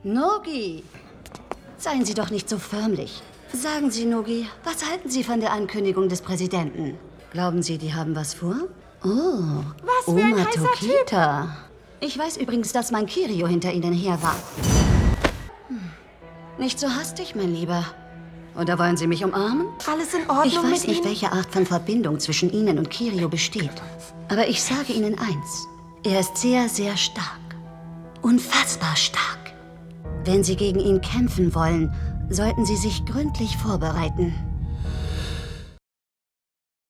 Nogi, seien Sie doch nicht so förmlich. Sagen Sie, Nogi, was halten Sie von der Ankündigung des Präsidenten? Glauben Sie, die haben was vor? Oh, Was für ein Oma heißer Tokita. Ich weiß übrigens, dass mein Kirio hinter Ihnen her war. Nicht so hastig, mein Lieber. Oder wollen Sie mich umarmen? Alles in Ordnung Ich weiß mit nicht, Ihnen? welche Art von Verbindung zwischen Ihnen und Kirio besteht. Aber ich sage Ihnen eins. Er ist sehr, sehr stark. Unfassbar stark. Wenn Sie gegen ihn kämpfen wollen, sollten Sie sich gründlich vorbereiten.